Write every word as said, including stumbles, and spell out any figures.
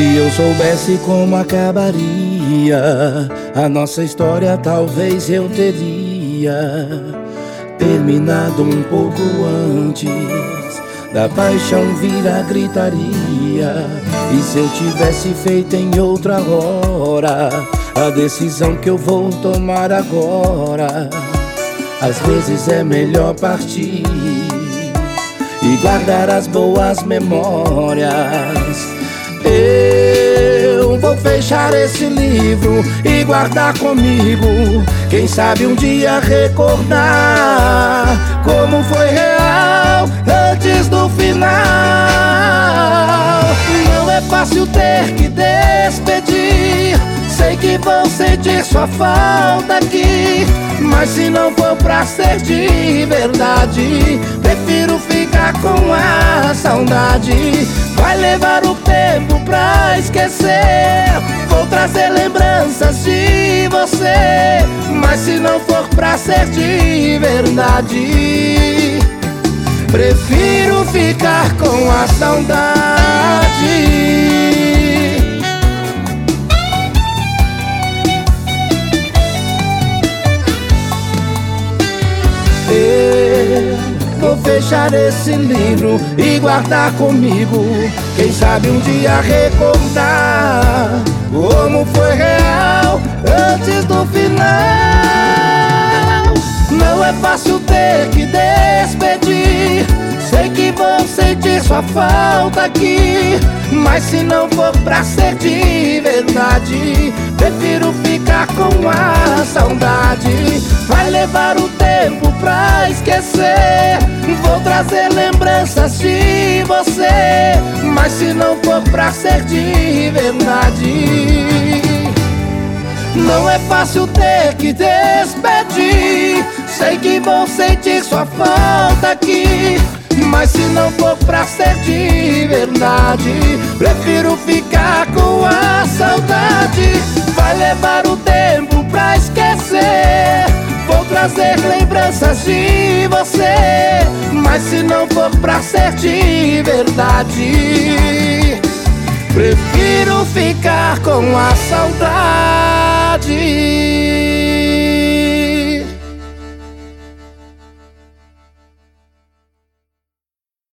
Se eu soubesse como acabaria a nossa história, talvez eu teria terminado um pouco antes da paixão virar gritaria. E se eu tivesse feito em outra hora a decisão que eu vou tomar agora, às vezes é melhor partir e guardar as boas memórias. Eu vou fechar esse livro e guardar comigo. Quem sabe um dia recordar como foi real antes do final. Não é fácil ter que despedir, sei que vou sentir sua falta aqui, mas se não for pra ser de verdade, prefiro ficar com a saudade. Vai levar o tempo pra esquecer, vou trazer lembranças de você, mas se não for pra ser de verdade, prefiro ficar com a saudade. Vou fechar esse livro e guardar comigo. Quem sabe um dia recordar como foi real antes do final. Não é fácil ter que despedir, sei que vou sentir sua falta aqui, mas se não for pra ser de verdade, prefiro ficar com a saudade. Vai levar o tempo pra esquecer, vou trazer lembranças de você, mas se não for pra ser de verdade, não é fácil ter que despedir, sei que vou sentir sua falta aqui, mas se não for pra ser de verdade, prefiro ficar com a saudade. Vai levar o tempo pra esquecer, vou trazer lembranças de você, mas se não for pra ser de verdade, prefiro ficar com a saudade.